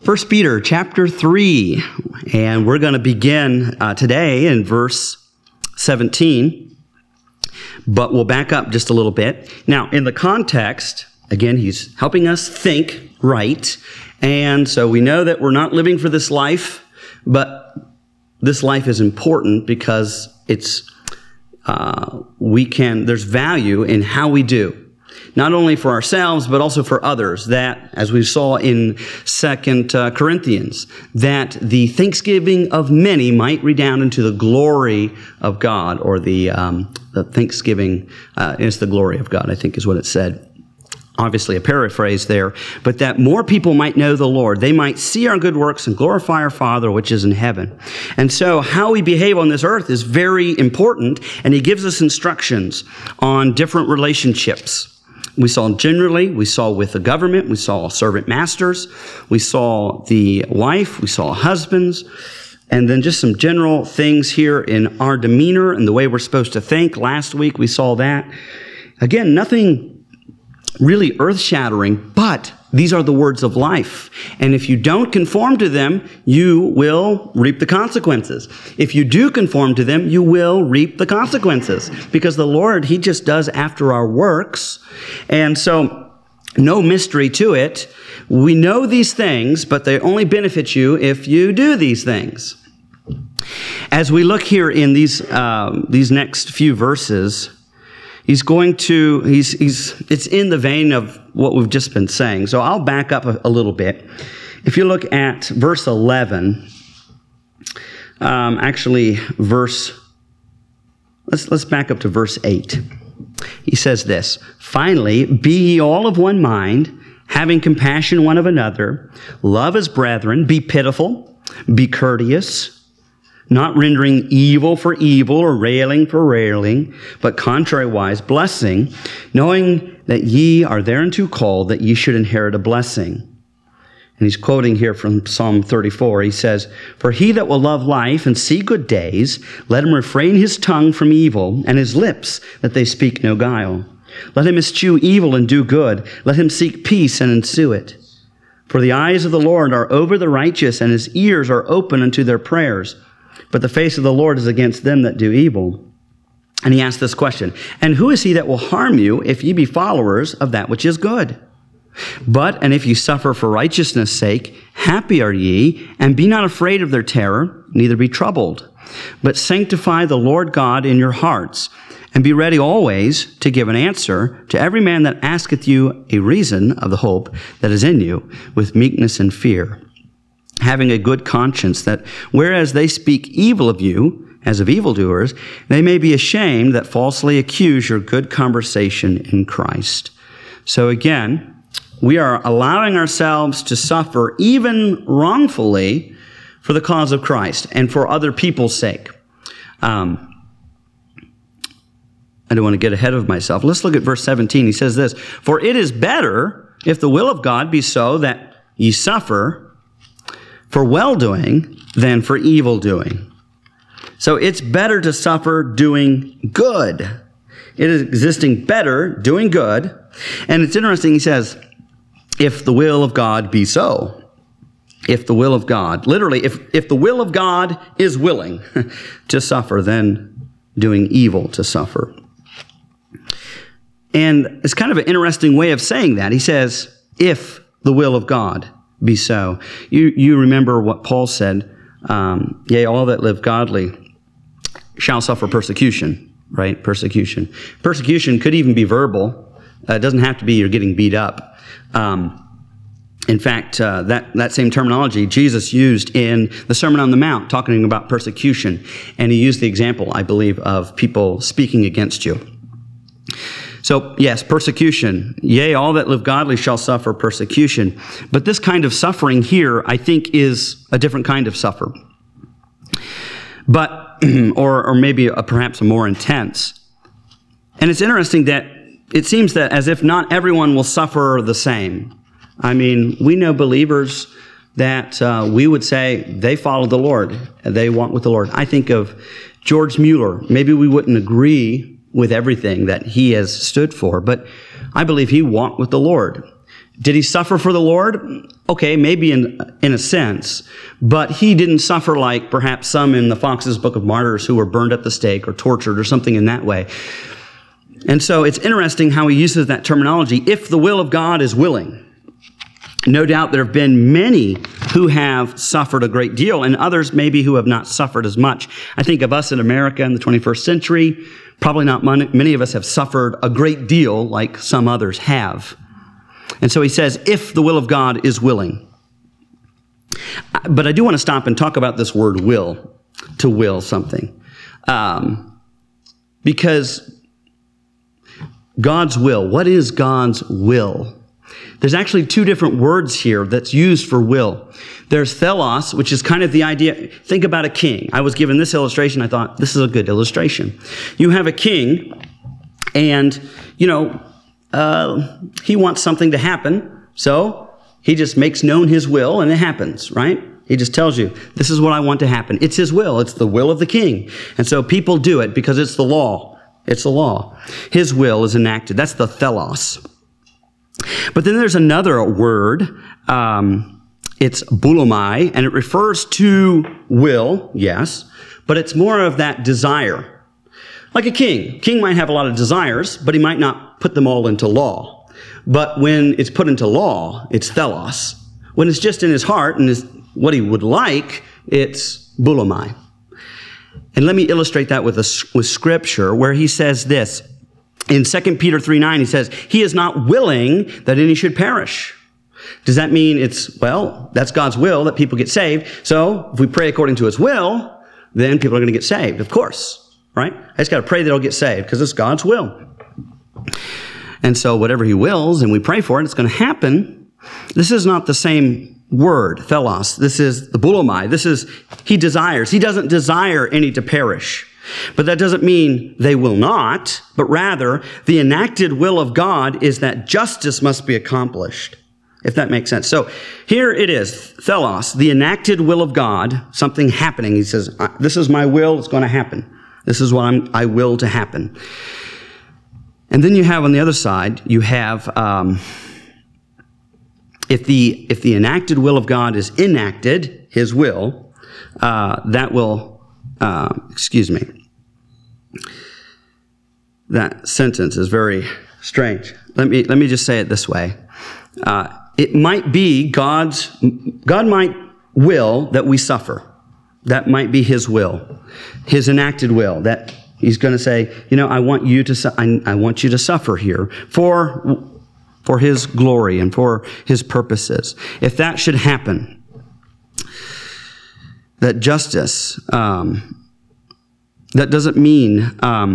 1 Peter chapter 3, and we're going to begin today in verse 17, but we'll back up just a little bit. Now, in the context, again, he's helping us think right, and so we know that we're not living for this life, but this life is important because it's there's value in how we do. Not only for ourselves, but also for others, that, as we saw in 2 Corinthians, that the thanksgiving of many might redound into the glory of God, or the thanksgiving is the glory of God, I think is what it said. Obviously a paraphrase there, but that more people might know the Lord. They might see our good works and glorify our Father which is in heaven. And so how we behave on this earth is very important, and he gives us instructions on different relationships. We saw with the government, we saw servant masters, we saw the wife, we saw husbands, and then just some general things here in our demeanor and the way we're supposed to think. Last week we saw that. Again, nothing really earth-shattering, but these are the words of life. And if you don't conform to them, you will reap the consequences. If you do conform to them, you will reap the consequences. Because the Lord, he just does after our works. And so, no mystery to it. We know these things, but they only benefit you if you do these things. As we look here in these next few verses, it's in the vein of what we've just been saying. So I'll back up a little bit. If you look at verse 11, let's back up to verse 8. He says this, "Finally, be ye all of one mind, having compassion one of another, love as brethren, be pitiful, be courteous, not rendering evil for evil or railing for railing, but contrariwise blessing, knowing that ye are thereunto called, that ye should inherit a blessing." And he's quoting here from Psalm 34. He says, "For he that will love life and see good days, let him refrain his tongue from evil, and his lips that they speak no guile. Let him eschew evil and do good. Let him seek peace and ensue it. For the eyes of the Lord are over the righteous, and his ears are open unto their prayers. But the face of the Lord is against them that do evil." And he asked this question, "And who is he that will harm you if ye be followers of that which is good? And if ye suffer for righteousness' sake, happy are ye, and be not afraid of their terror, neither be troubled. But sanctify the Lord God in your hearts, and be ready always to give an answer to every man that asketh you a reason of the hope that is in you, with meekness and fear, having a good conscience, that whereas they speak evil of you, as of evildoers, they may be ashamed that falsely accuse your good conversation in Christ." So again, we are allowing ourselves to suffer even wrongfully for the cause of Christ and for other people's sake. I don't want to get ahead of myself. Let's look at verse 17. He says this, "For it is better, if the will of God be so, that ye suffer for well-doing than for evil-doing." So it's better to suffer doing good. It is existing better, doing good. And it's interesting, he says, if the will of God be so. If the will of God. Literally, if the will of God is willing to suffer, then doing evil to suffer. And it's kind of an interesting way of saying that. He says, if the will of God be so. You remember what Paul said, yea, all that live godly shall suffer persecution, right? Persecution. Persecution could even be verbal. It doesn't have to be you're getting beat up. In fact, that same terminology Jesus used in the Sermon on the Mount, talking about persecution. And he used the example, I believe, of people speaking against you. So, yes, persecution. Yea, all that live godly shall suffer persecution. But this kind of suffering here, I think, is a different kind of suffer. But, or maybe perhaps a more intense. And it's interesting that it seems that as if not everyone will suffer the same. I mean, we know believers that we would say they follow the Lord. They walk with the Lord. I think of George Mueller. Maybe we wouldn't agree with everything that he has stood for, but I believe he walked with the Lord. Did he suffer for the Lord? Okay, maybe in a sense, but he didn't suffer like perhaps some in the Fox's Book of Martyrs who were burned at the stake or tortured or something in that way. And so it's interesting how he uses that terminology, if the will of God is willing. No doubt there have been many who have suffered a great deal and others maybe who have not suffered as much. I think of us in America in the 21st century, probably not many of us have suffered a great deal like some others have. And so he says, if the will of God is willing. But I do want to stop and talk about this word will, to will something. Because God's will, what is God's will? There's actually two different words here that's used for will. There's thelos, which is kind of the idea. Think about a king. I was given this illustration. I thought, this is a good illustration. You have a king, and, he wants something to happen, so he just makes known his will, and it happens, right? He just tells you, this is what I want to happen. It's his will. It's the will of the king. And so people do it because it's the law. It's the law. His will is enacted. That's the thelos. But then there's another word. It's boulomai, and it refers to will, yes, but it's more of that desire. Like a king. King might have a lot of desires, but he might not put them all into law. But when it's put into law, it's thelos. When it's just in his heart and is what he would like, it's boulomai. And let me illustrate that with Scripture, where he says this. In 2 Peter 3:9, he says, he is not willing that any should perish. Does that mean that's God's will that people get saved? So if we pray according to his will, then people are going to get saved, of course, right? I just got to pray that they'll get saved because it's God's will. And so whatever he wills and we pray for it, it's going to happen. This is not the same word, thelos. This is the boulomai. This is, he desires. He doesn't desire any to perish. But that doesn't mean they will not, but rather the enacted will of God is that justice must be accomplished, if that makes sense. So here it is, thelos, the enacted will of God, something happening. He says, this is my will, it's going to happen. This is what I will to happen. And then you have on the other side, you have, if the enacted will of God is enacted, his will, that will, that sentence is very strange. Let me just say it this way. It might be God might will that we suffer. That might be his will, his enacted will, that he's going to say, I want you to suffer here for his glory and for his purposes. If that should happen, that justice, that doesn't mean,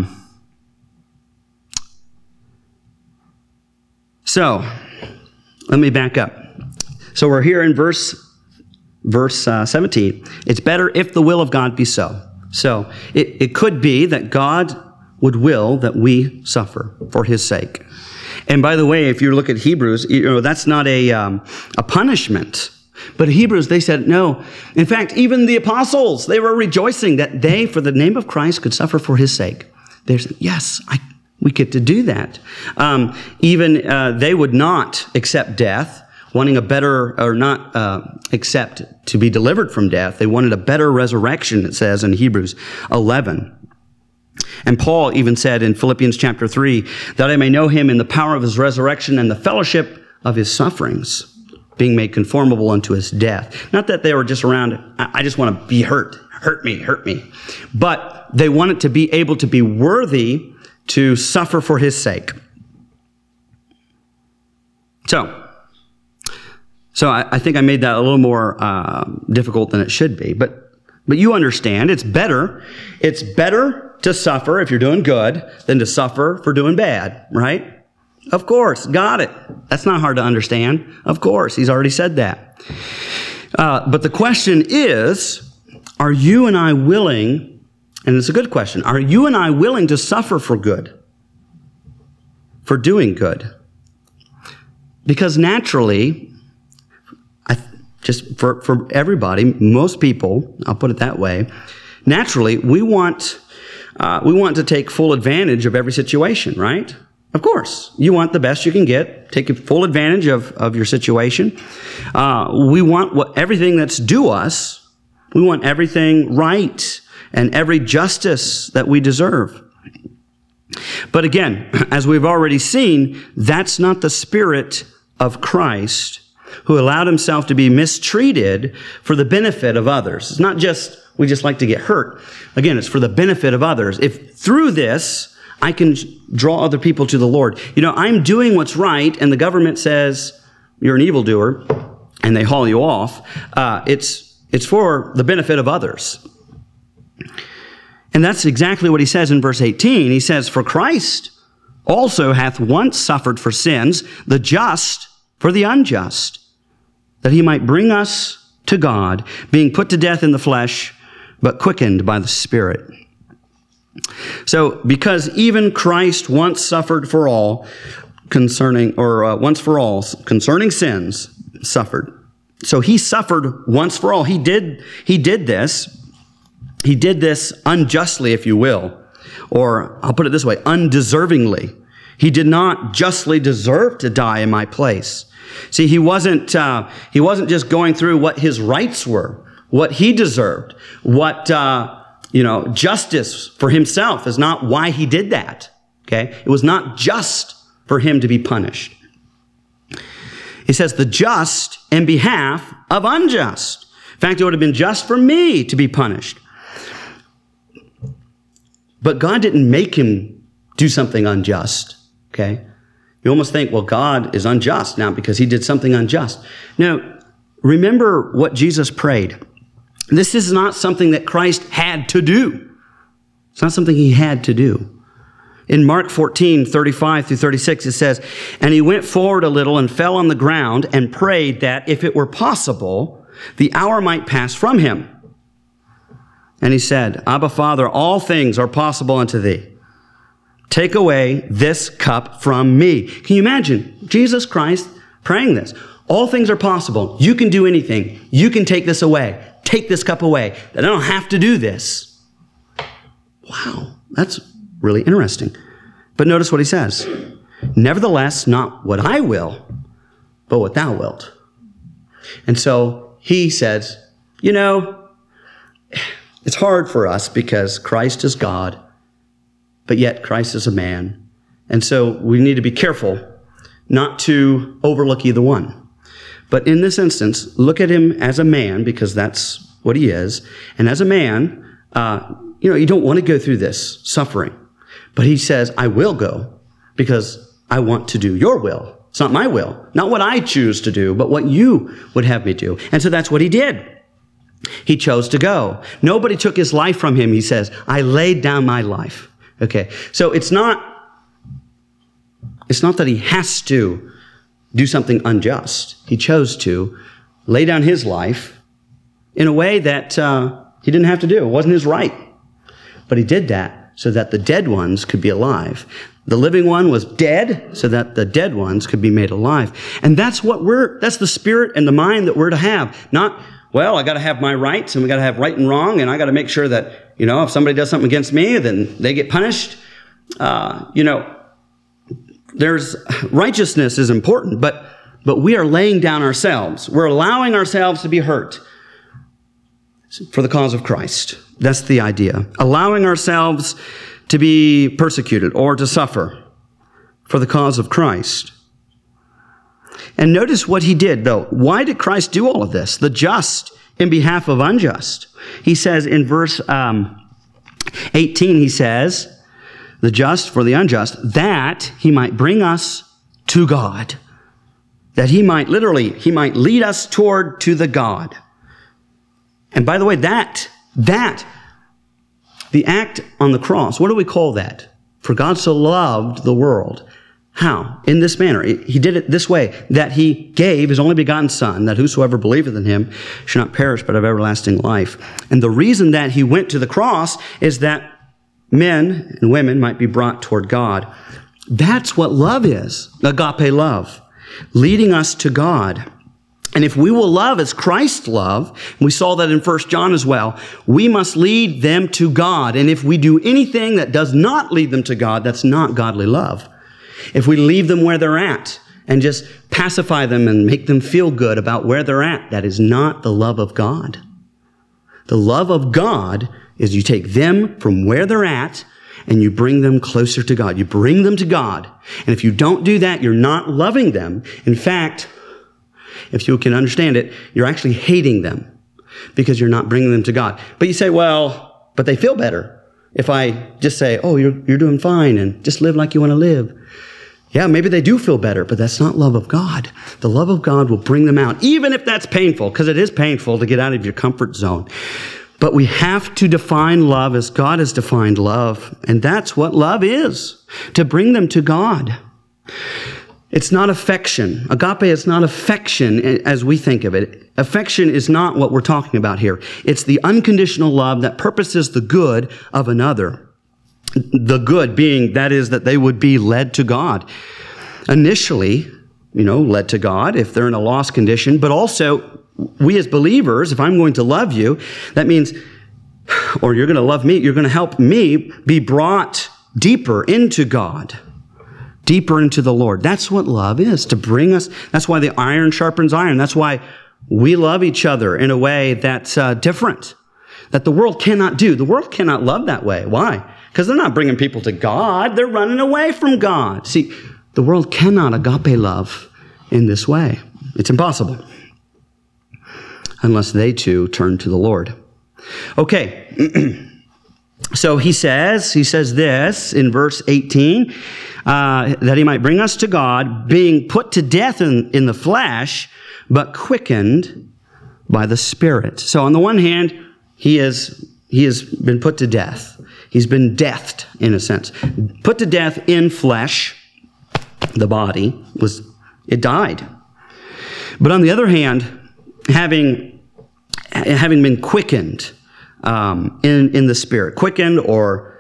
so let me back up. So we're here in verse 17. It's better if the will of God be so. So it could be that God would will that we suffer for his sake. And by the way, if you look at Hebrews, that's not a punishment. But Hebrews, they said, no. In fact, even the apostles, they were rejoicing that they, for the name of Christ, could suffer for his sake. They said, yes, we get to do that. Even they would not accept death, wanting a better, or not accept to be delivered from death. They wanted a better resurrection, it says in Hebrews 11. And Paul even said in Philippians chapter 3, that I may know him in the power of his resurrection and the fellowship of his sufferings, being made conformable unto his death. Not that they were just around, I just want to be hurt me. But they wanted to be able to be worthy to suffer for his sake. So I think I made that a little more difficult than it should be. But you understand, it's better to suffer if you're doing good than to suffer for doing bad, right? Of course, got it. That's not hard to understand. Of course, he's already said that. But the question is, are you and I willing, and it's a good question, are you and I willing to suffer for good? For doing good? Because naturally, just for everybody, most people, I'll put it that way, naturally, we want to take full advantage of every situation, right? Of course, you want the best you can get. Take full advantage of your situation. We want everything that's due us. We want everything right and every justice that we deserve. But again, as we've already seen, that's not the spirit of Christ, who allowed himself to be mistreated for the benefit of others. It's not just, we just like to get hurt. Again, it's for the benefit of others. If through this, I can draw other people to the Lord. I'm doing what's right, and the government says you're an evildoer, and they haul you off. It's for the benefit of others. And that's exactly what he says in verse 18. He says, "For Christ also hath once suffered for sins, the just for the unjust, that he might bring us to God, being put to death in the flesh, but quickened by the Spirit." So, because even Christ once suffered for all once for all concerning sins, suffered. So he suffered once for all. He did this. He did this unjustly, if you will, or I'll put it this way, undeservingly. He did not justly deserve to die in my place. See, he wasn't just going through what his rights were, what he deserved, what justice for himself is not why he did that. Okay? It was not just for him to be punished. He says, the just in behalf of unjust. In fact, it would have been just for me to be punished. But God didn't make him do something unjust. Okay? You almost think, well, God is unjust now because he did something unjust. Now, remember what Jesus prayed. This is not something that Christ had to do. It's not something he had to do. In Mark 14:35-36, it says, "And he went forward a little and fell on the ground and prayed that if it were possible, the hour might pass from him. And he said, Abba, Father, all things are possible unto thee. Take away this cup from me." Can you imagine Jesus Christ praying this? All things are possible. You can do anything. You can take this away. Take this cup away. That I don't have to do this. Wow, that's really interesting. But notice what he says. "Nevertheless, not what I will, but what thou wilt." And so he says, it's hard for us because Christ is God, but yet Christ is a man. And so we need to be careful not to overlook either one. But in this instance, look at him as a man, because that's what he is. And as a man, you don't want to go through this suffering. But he says, I will go because I want to do your will. It's not my will, not what I choose to do, but what you would have me do. And so that's what he did. He chose to go. Nobody took his life from him, he says. I laid down my life. Okay, so it's not that he has to do something unjust. He chose to lay down his life in a way that he didn't have to do. It wasn't his right. But he did that so that the dead ones could be alive. The living one was dead so that the dead ones could be made alive. And that's that's the spirit and the mind that we're to have. Not, well, I got to have my rights and we got to have right and wrong, and I got to make sure that, if somebody does something against me, then they get punished. There's righteousness is important, but we are laying down ourselves. We're allowing ourselves to be hurt for the cause of Christ. That's the idea. Allowing ourselves to be persecuted or to suffer for the cause of Christ. And notice what he did, though. Why did Christ do all of this? The just in behalf of unjust. He says in verse 18, he says, the just for the unjust, that he might bring us to God. That he might lead us to the God. And by the way, that, the act on the cross, what do we call that? For God so loved the world. How? In this manner. He did it this way, that he gave his only begotten Son, that whosoever believeth in him should not perish but have everlasting life. And the reason that he went to the cross is that men and women might be brought toward God. That's what love is, agape love, leading us to God. And if we will love as Christ loved, and we saw that in 1 John as well, we must lead them to God. And if we do anything that does not lead them to God, that's not godly love. if we leave them where they're at and just pacify them and make them feel good about where they're at, that is not the love of God. The love of God is you take them from where they're at and you bring them closer to God. You bring them to God. And if you don't do that, you're not loving them. In fact, if you can understand it, you're actually hating them because you're not bringing them to God. But you say, well, but they feel better if I just say, oh, you're doing fine and just live like you want to live. Yeah, maybe they do feel better, but that's not love of God. The love of God will bring them out, even if that's painful, because it is painful to get out of your comfort zone. But we have to define love as God has defined love. And that's what love is, to bring them to God. It's not affection. Agape is not affection as we think of it. Affection is not what we're talking about here. It's the unconditional love that purposes the good of another. The good being, that is, that they would be led to God. Initially, led to God if they're in a lost condition, but also we as believers, if I'm going to love you, that means, or you're going to love me, you're going to help me be brought deeper into God, deeper into the Lord. That's what love is, to bring us. That's why the iron sharpens iron. That's why we love each other in a way that's different, that the world cannot do. The world cannot love that way. Why? Because they're not bringing people to God. They're running away from God. See, the world cannot agape love in this way. It's impossible. Unless they too turn to the Lord. Okay. So he says this in verse 18, that he might bring us to God, being put to death in the flesh, but quickened by the Spirit. So on the one hand, he has been put to death. He's been deathed, in a sense. Put to death in flesh. The body it died. But on the other hand, having been quickened in the Spirit, quickened or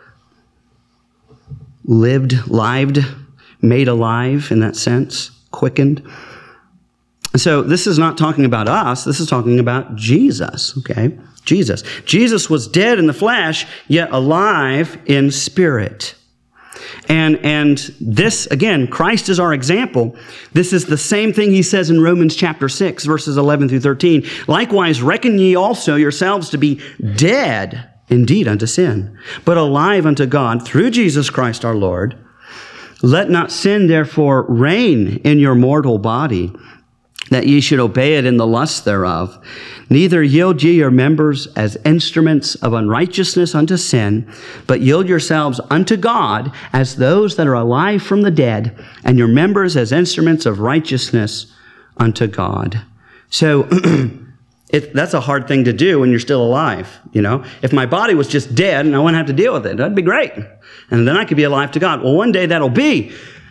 lived, made alive in that sense, quickened. So this is not talking about us. This is talking about Jesus, okay? Jesus. Jesus was dead in the flesh, yet alive in spirit. And this, again, Christ is our example. This is the same thing he says in Romans chapter 6, verses 11 through 13. Likewise, reckon ye also yourselves to be dead indeed unto sin, but alive unto God through Jesus Christ our Lord. Let not sin therefore reign in your mortal body, that ye should obey it in the lust thereof. Neither yield ye your members as instruments of unrighteousness unto sin, but yield yourselves unto God as those that are alive from the dead, and your members as instruments of righteousness unto God. So that's a hard thing to do when you're still alive. If my body was just dead and I wouldn't have to deal with it, that'd be great. And then I could be alive to God. Well, one day that'll be.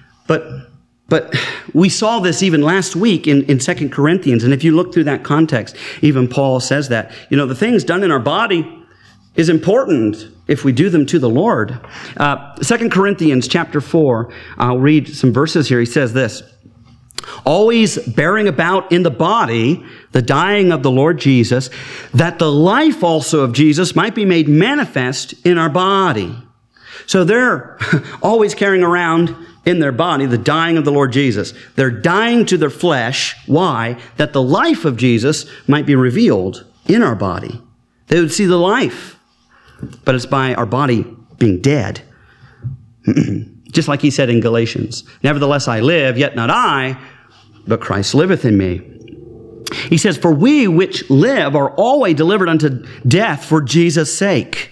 But we saw this even last week in 2 Corinthians. And if you look through that context, even Paul says that, the things done in our body is important if we do them to the Lord. 2 Corinthians chapter 4, I'll read some verses here. He says this, always bearing about in the body the dying of the Lord Jesus, that the life also of Jesus might be made manifest in our body. So they're always carrying around in their body the dying of the Lord Jesus. They're dying to their flesh. Why? That the life of Jesus might be revealed in our body. They would see the life. But it's by our body being dead. Just like he said in Galatians, nevertheless I live, yet not I, but Christ liveth in me. He says, for we which live are always delivered unto death for Jesus' sake,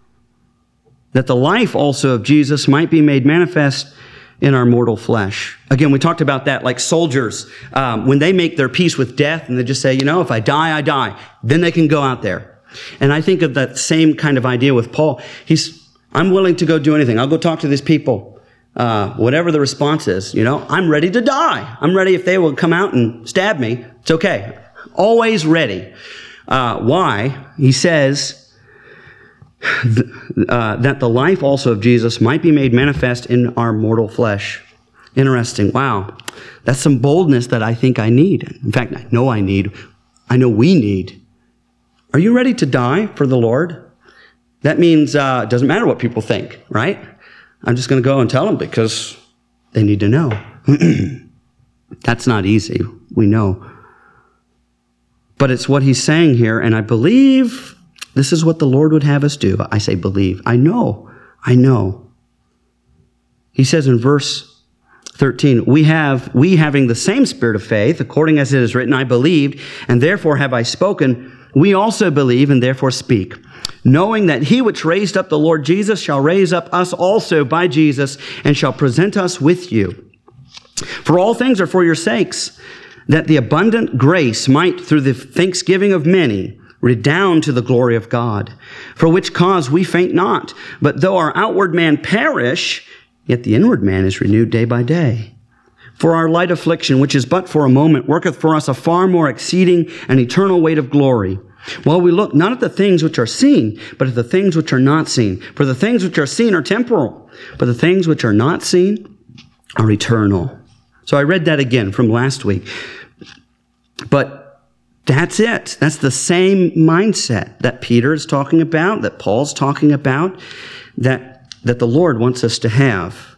that the life also of Jesus might be made manifest in our mortal flesh. Again, we talked about that like soldiers, when they make their peace with death and they just say, if I die, I die. Then they can go out there. And I think of that same kind of idea with Paul. I'm willing to go do anything. I'll go talk to these people. Whatever the response is, I'm ready to die. I'm ready if they will come out and stab me. It's okay. Always ready. Why? He says, that the life also of Jesus might be made manifest in our mortal flesh. Interesting. Wow. That's some boldness that I think I need. In fact, I know I need. I know we need. Are you ready to die for the Lord? That means it doesn't matter what people think, right? I'm just going to go and tell them because they need to know. That's not easy, we know. But it's what he's saying here, and I believe this is what the Lord would have us do. I say believe. I know. He says in verse 13, we having the same spirit of faith, according as it is written, I believed, and therefore have I spoken. We also believe and therefore speak, knowing that he which raised up the Lord Jesus shall raise up us also by Jesus, and shall present us with you. For all things are for your sakes, that the abundant grace might, through the thanksgiving of many, redound to the glory of God. For which cause we faint not, but though our outward man perish, yet the inward man is renewed day by day. For our light affliction, which is but for a moment, worketh for us a far more exceeding and eternal weight of glory. While we look not at the things which are seen, but at the things which are not seen. For the things which are seen are temporal, but the things which are not seen are eternal. So I read that again from last week. But that's it. That's the same mindset that Peter is talking about, that Paul's talking about, that the Lord wants us to have.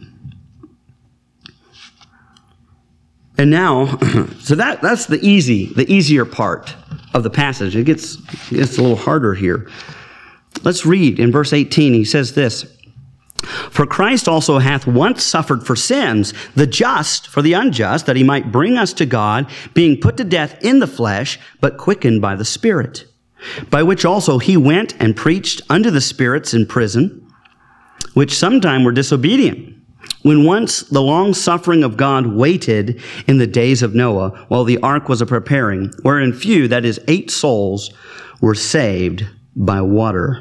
And now, so that's the easier part of the passage. It gets a little harder here. Let's read in verse 18. He says this, For Christ also hath once suffered for sins, the just for the unjust, that he might bring us to God, being put to death in the flesh, but quickened by the Spirit. By which also he went and preached unto the spirits in prison, which sometime were disobedient, when once the long suffering of God waited in the days of Noah, while the ark was a preparing, wherein few, that is 8 souls, were saved by water.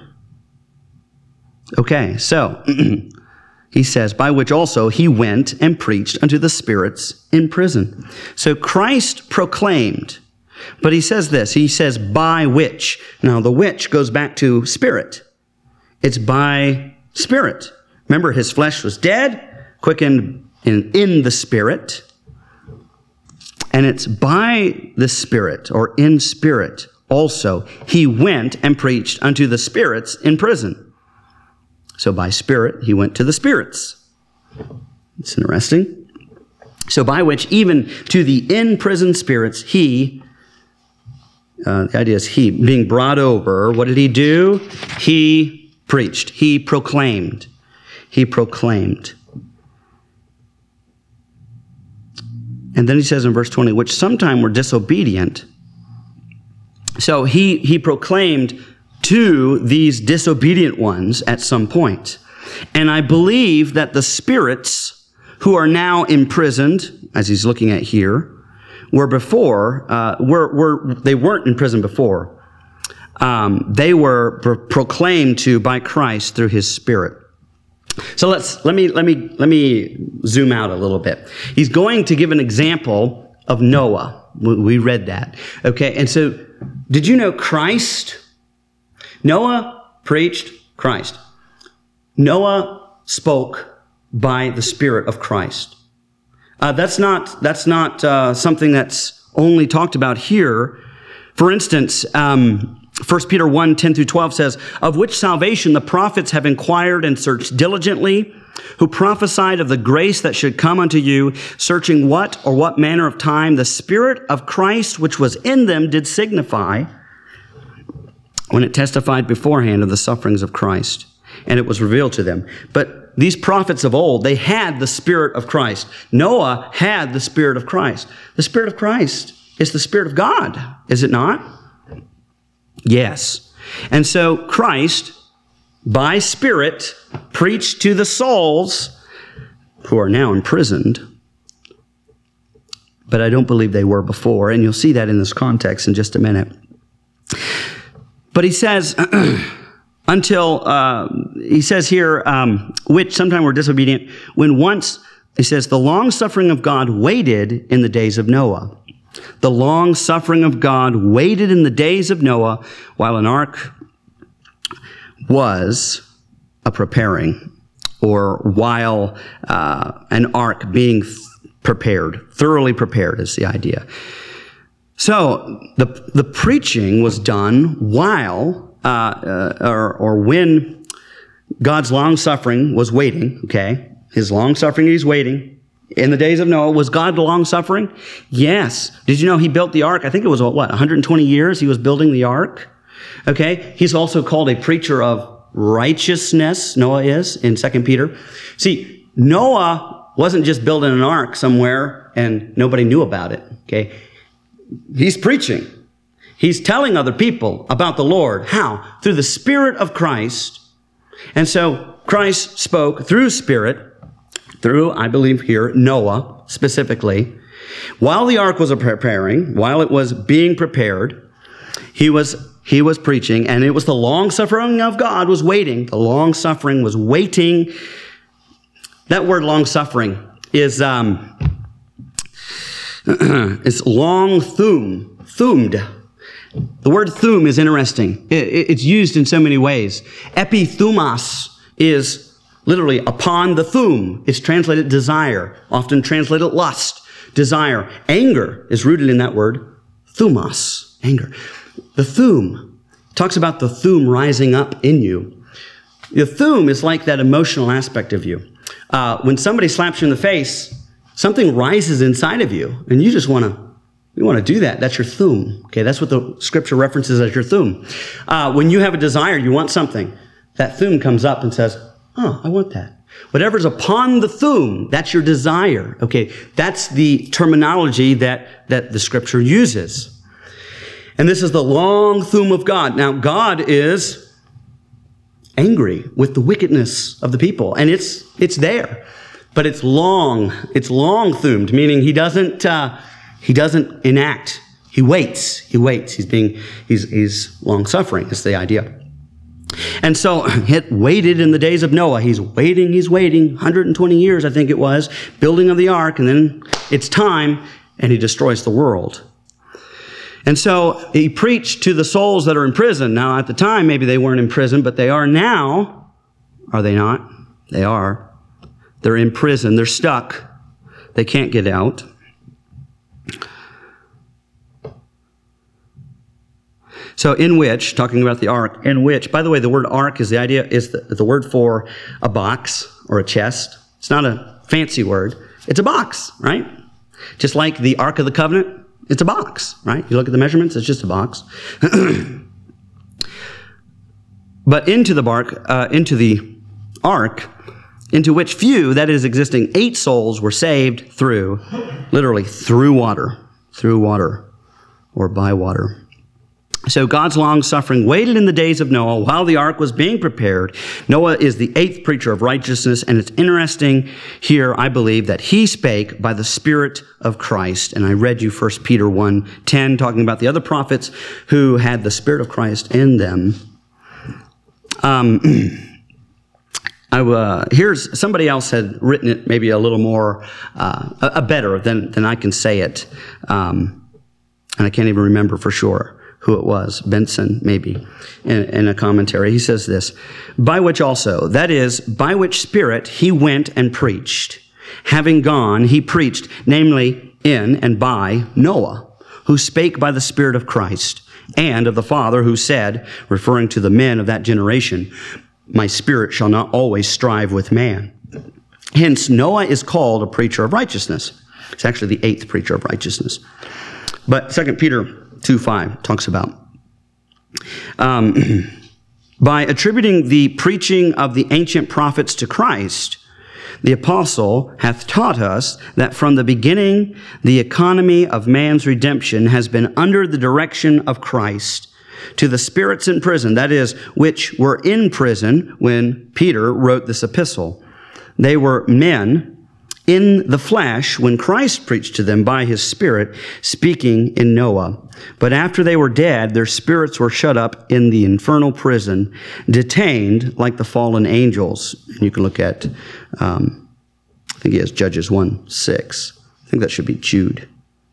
Okay, so he says, by which also he went and preached unto the spirits in prison. So Christ proclaimed, but he says this, he says, by which. Now the which goes back to spirit. It's by Spirit. Remember, his flesh was dead, quickened in the Spirit. And it's by the Spirit, or in spirit also, he went and preached unto the spirits in prison. So by Spirit, he went to the spirits. It's interesting. So by which, even to the in-prison spirits, the idea is he, being brought over, what did he do? He preached. He proclaimed. He proclaimed. And then he says in verse 20, which sometime were disobedient. So he proclaimed to these disobedient ones at some point. And I believe that the spirits who are now imprisoned, as he's looking at here, were before, they weren't in prison before. They were proclaimed to by Christ through his Spirit. So let me zoom out a little bit. He's going to give an example of Noah. We read that. Okay, and so did you know Christ? Noah preached Christ. Noah spoke by the Spirit of Christ. That's not something that's only talked about here. For instance, 1 Peter 1, 10 through 12 says, of which salvation the prophets have inquired and searched diligently, who prophesied of the grace that should come unto you, searching what or what manner of time the Spirit of Christ which was in them did signify, when it testified beforehand of the sufferings of Christ, and it was revealed to them. But these prophets of old, they had the Spirit of Christ. Noah had the Spirit of Christ. The Spirit of Christ is the Spirit of God, is it not? Yes. And so Christ, by Spirit, preached to the souls who are now imprisoned. But I don't believe they were before, and you'll see that in this context in just a minute. But he says, he says here, which sometime were disobedient, when once, he says, the long suffering of God waited in the days of Noah. The long suffering of God waited in the days of Noah while an ark was a preparing, or while an ark being prepared, thoroughly prepared is the idea. So the preaching was done while, or when God's long suffering was waiting, okay? His long-suffering, he's waiting. In the days of Noah, was God long-suffering? Yes. Did you know he built the ark? I think it was, 120 years he was building the ark? Okay. He's also called a preacher of righteousness, Noah is, in 2 Peter. See, Noah wasn't just building an ark somewhere and nobody knew about it. Okay. He's preaching. He's telling other people about the Lord. How? Through the Spirit of Christ. And so Christ spoke through Spirit, through, I believe here, Noah specifically. While the ark was preparing, while it was being prepared, he was preaching, and it was the long-suffering of God was waiting. The long-suffering was waiting. That word long-suffering is thumed. The word thum is interesting. It's used in so many ways. Epithumos is literally upon the thum. It's translated desire, often translated lust, desire. Anger is rooted in that word, thumos, anger. The thum talks about the thum rising up in you. The thum is like that emotional aspect of you. When somebody slaps you in the face, something rises inside of you, and you just want to do that. That's your thum. Okay, that's what the scripture references as your thum. When you have a desire, you want something, that thum comes up and says, oh, I want that. Whatever's upon the thum, that's your desire. Okay, that's the terminology that the scripture uses. And this is the long thum of God. Now, God is angry with the wickedness of the people, and it's there. But it's long thumed, meaning he doesn't enact. He waits. He's long suffering is the idea. And so it waited in the days of Noah. He's waiting, 120 years, I think it was, building of the ark, and then it's time, and he destroys the world. And so he preached to the souls that are in prison. Now, at the time, maybe they weren't in prison, but they are now. Are they not? They are. They're in prison. They're stuck. They can't get out. So in which, talking about the ark, in which, by the way, the word ark is the word for a box or a chest. It's not a fancy word. It's a box, right? Just like the Ark of the Covenant, it's a box, right? You look at the measurements, it's just a box. But into the ark, into which few, that is existing 8 souls, were saved through water, or by water. So God's long-suffering waited in the days of Noah while the ark was being prepared. Noah is the 8th preacher of righteousness, and it's interesting here, I believe, that he spake by the Spirit of Christ. And I read you 1 Peter 1:10, talking about the other prophets who had the Spirit of Christ in them. Here's somebody else had written it maybe a little more, better than I can say it. And I can't even remember for sure who it was, Benson, maybe, in a commentary. He says this, by which also, that is, by which Spirit he went and preached. Having gone, he preached, namely in and by Noah, who spake by the Spirit of Christ, and of the Father who said, referring to the men of that generation, my spirit shall not always strive with man. Hence, Noah is called a preacher of righteousness. It's actually the 8th preacher of righteousness. But 2 Peter 2:5 talks about, by attributing the preaching of the ancient prophets to Christ, the apostle hath taught us that from the beginning the economy of man's redemption has been under the direction of Christ, to the spirits in prison, that is, which were in prison when Peter wrote this epistle. They were men in the flesh when Christ preached to them by his Spirit, speaking in Noah. But after they were dead, their spirits were shut up in the infernal prison, detained like the fallen angels. And you can look at, I think he has Judges 1:6. I think that should be Jude.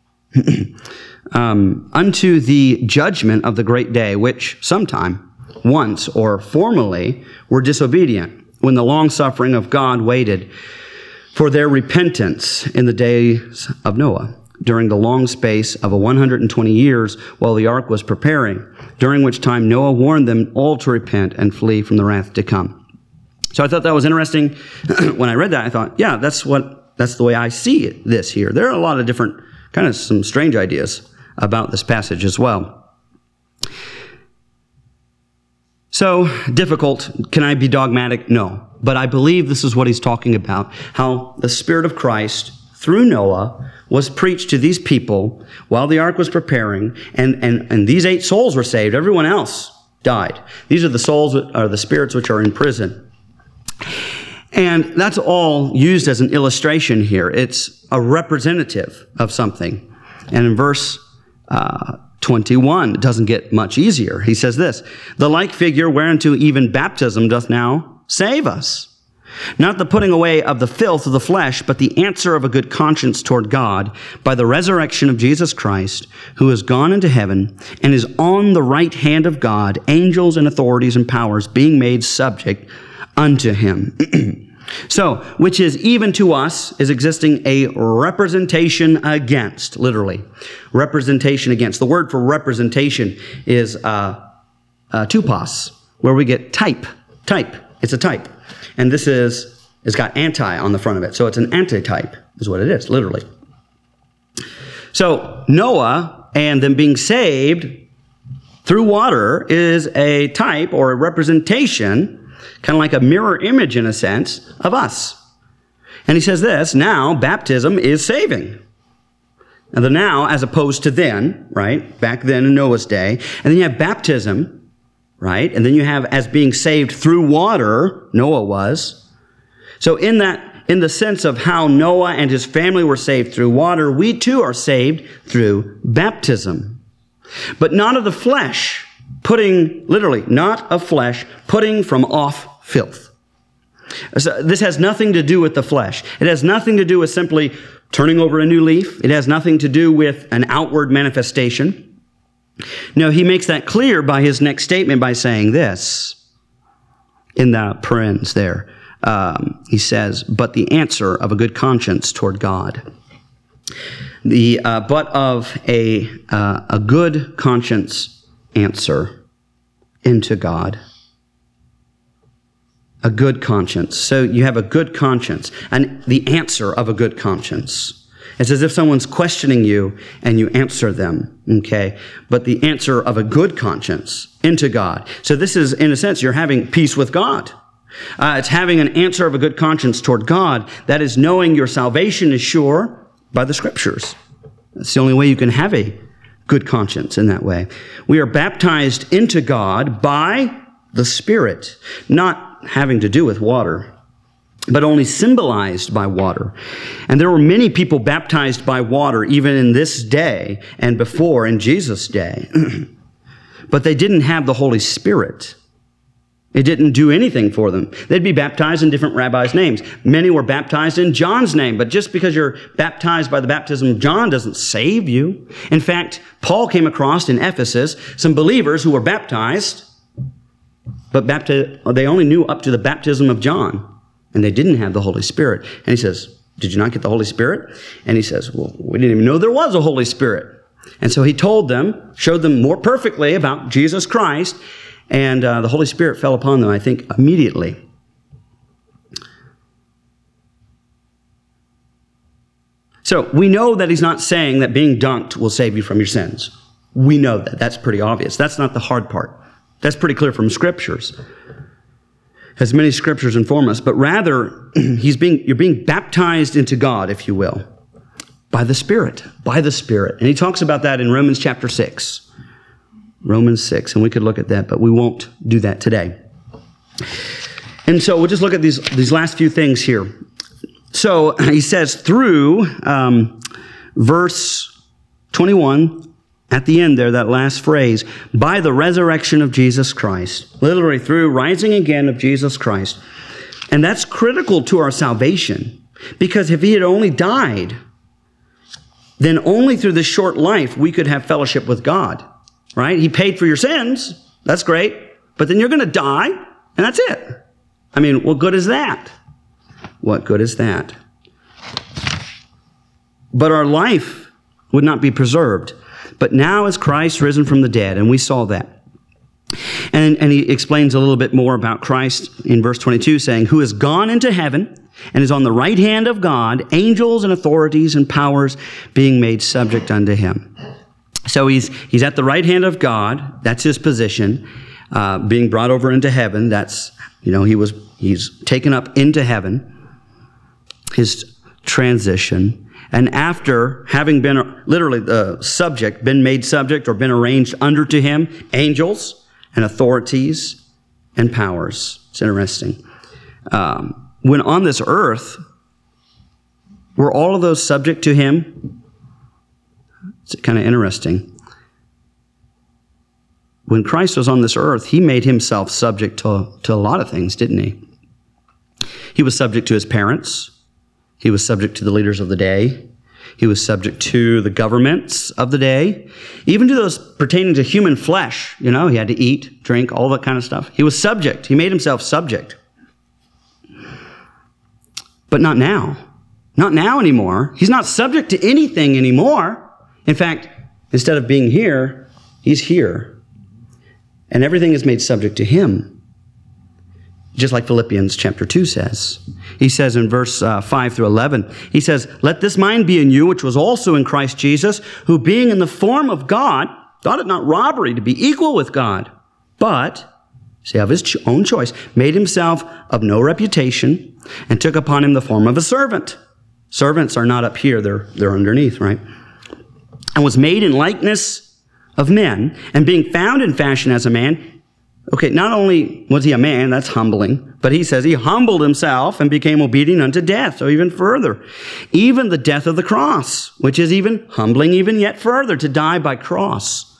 Unto the judgment of the great day, which sometime, once, or formerly, were disobedient, when the long-suffering of God waited for their repentance in the days of Noah, during the long space of 120 years while the ark was preparing, during which time Noah warned them all to repent and flee from the wrath to come. So I thought that was interesting. When I read that, I thought, yeah, that's the way I see this here. There are a lot of different, kind of some strange ideas about this passage as well. So, difficult. Can I be dogmatic? No. But I believe this is what he's talking about, how the Spirit of Christ, through Noah, was preached to these people while the ark was preparing, and these 8 souls were saved. Everyone else died. These are the souls, or the spirits which are in prison. And that's all used as an illustration here. It's a representative of something. And in verse 21, it doesn't get much easier. He says this, "The like figure whereunto even baptism doth now save us. Not the putting away of the filth of the flesh, but the answer of a good conscience toward God by the resurrection of Jesus Christ, who is gone into heaven and is on the right hand of God, angels and authorities and powers being made subject unto him." So, which is even to us is existing a representation against, literally. Representation against. The word for representation is tupos, where we get type. Type. It's a type. And this it's got anti on the front of it. So it's an antitype is what it is, literally. So Noah and them being saved through water is a type or a representation, kind of like a mirror image in a sense, of us. And he says this, now baptism is saving. Now the now as opposed to then, right? Back then in Noah's day. And then you have baptism, right? And then you have as being saved through water, Noah was. So in the sense of how Noah and his family were saved through water, we too are saved through baptism. But not of the flesh, not of flesh, putting from off filth. So this has nothing to do with the flesh. It has nothing to do with simply turning over a new leaf. It has nothing to do with an outward manifestation. No, he makes that clear by his next statement by saying this, in the parens there. He says, but the answer of a good conscience toward God. But of a good conscience answer into God. A good conscience. So you have a good conscience, and the answer of a good conscience. It's as if someone's questioning you and you answer them, okay? But the answer of a good conscience into God. So this is, in a sense, you're having peace with God. It's having an answer of a good conscience toward God. That is knowing your salvation is sure by the Scriptures. That's the only way you can have a good conscience in that way. We are baptized into God by the Spirit, not having to do with water, but only symbolized by water. And there were many people baptized by water even in this day and before in Jesus' day. But they didn't have the Holy Spirit. It didn't do anything for them. They'd be baptized in different rabbis' names. Many were baptized in John's name, but just because you're baptized by the baptism of John doesn't save you. In fact, Paul came across in Ephesus some believers who were baptized, but they only knew up to the baptism of John. And they didn't have the Holy Spirit. And he says, did you not get the Holy Spirit? And he says, well, we didn't even know there was a Holy Spirit. And so he told them, showed them more perfectly about Jesus Christ, and the Holy Spirit fell upon them, I think, immediately. So we know that he's not saying that being dunked will save you from your sins. We know that. That's pretty obvious. That's not the hard part. That's pretty clear from Scriptures. As many Scriptures inform us, but rather you're being baptized into God, if you will, by the Spirit. And he talks about that in Romans chapter 6. Romans 6, and we could look at that, but we won't do that today. And so we'll just look at these last few things here. So he says through verse 21, at the end there, that last phrase, by the resurrection of Jesus Christ, literally through rising again of Jesus Christ. And that's critical to our salvation, because if he had only died, then only through this short life we could have fellowship with God, right? He paid for your sins. That's great. But then you're going to die, and that's it. I mean, what good is that? What good is that? But our life would not be preserved. But now is Christ risen from the dead, and we saw that. And he explains a little bit more about Christ in verse 22, saying, who has gone into heaven and is on the right hand of God, angels and authorities and powers being made subject unto him. So he's at the right hand of God. That's his position, being brought over into heaven. That's, he's taken up into heaven, his transition. And after having been literally the subject, been made subject or been arranged under to him, angels and authorities and powers. It's interesting. When on this earth, were all of those subject to him? It's kind of interesting. When Christ was on this earth, he made himself subject to a lot of things, didn't he? He was subject to his parents. He was subject to the leaders of the day. He was subject to the governments of the day. Even to those pertaining to human flesh. He had to eat, drink, all that kind of stuff. He was subject. He made himself subject. But not now. Not now anymore. He's not subject to anything anymore. In fact, instead of being here, he's here. And everything is made subject to him. Just like Philippians chapter 2 says. He says in verse 5 through 11, he says, let this mind be in you, which was also in Christ Jesus, who being in the form of God, thought it not robbery to be equal with God, but, of his own choice, made himself of no reputation, and took upon him the form of a servant. Servants are not up here, they're underneath, right? And was made in likeness of men, and being found in fashion as a man. Okay, not only was he a man, that's humbling, but he says he humbled himself and became obedient unto death, so even further. Even the death of the cross, which is even humbling even yet further, to die by cross.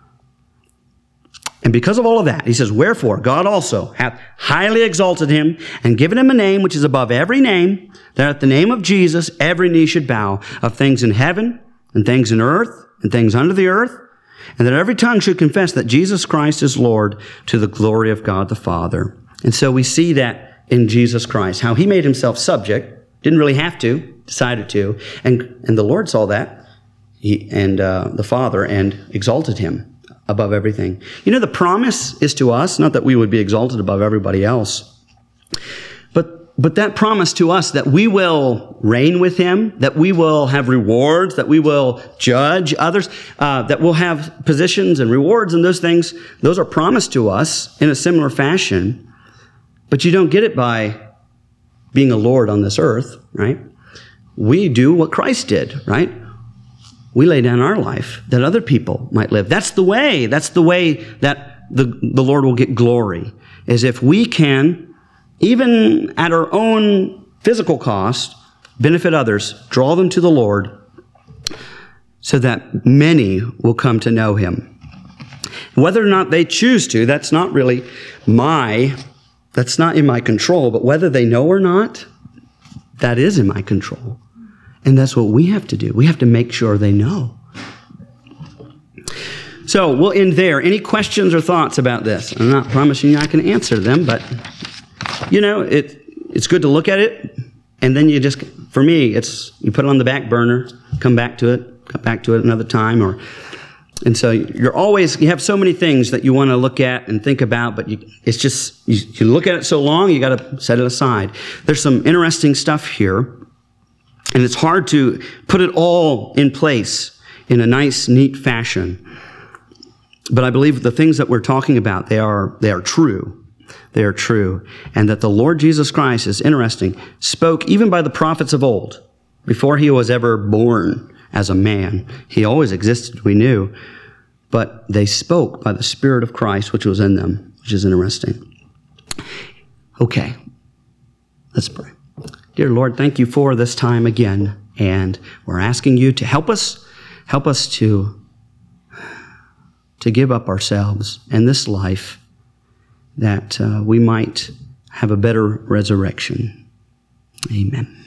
And because of all of that, he says, wherefore God also hath highly exalted him and given him a name which is above every name, that at the name of Jesus every knee should bow, of things in heaven and things in earth and things under the earth, and that every tongue should confess that Jesus Christ is Lord, to the glory of God the Father. And so we see that in Jesus Christ, how he made himself subject, didn't really have to, decided to, and the Lord saw that, the Father, and exalted him above everything. The promise is to us, not that we would be exalted above everybody else, but that promise to us that we will reign with him, that we will have rewards, that we will judge others, that we'll have positions and rewards and those things, those are promised to us in a similar fashion. But you don't get it by being a Lord on this earth, right? We do what Christ did, right? We lay down our life that other people might live. That's the way that the Lord will get glory, is if we can, even at our own physical cost, benefit others, draw them to the Lord, so that many will come to know him. Whether or not they choose to, that's not in my control, but whether they know or not, that is in my control. And that's what we have to do. We have to make sure they know. So we'll end there. Any questions or thoughts about this? I'm not promising you I can answer them, but it's good to look at it, and then for me, you put it on the back burner, come back to it another time, and so you have so many things that you want to look at and think about, but you look at it so long, you got to set it aside. There's some interesting stuff here, and it's hard to put it all in place in a nice, neat fashion. But I believe the things that we're talking about, they are true. They are true. And that the Lord Jesus Christ, is interesting, spoke even by the prophets of old, before he was ever born as a man. He always existed, we knew. But they spoke by the Spirit of Christ, which was in them, which is interesting. Okay, let's pray. Dear Lord, thank you for this time again. And we're asking you to help us to give up ourselves and this life, that we might have a better resurrection. Amen.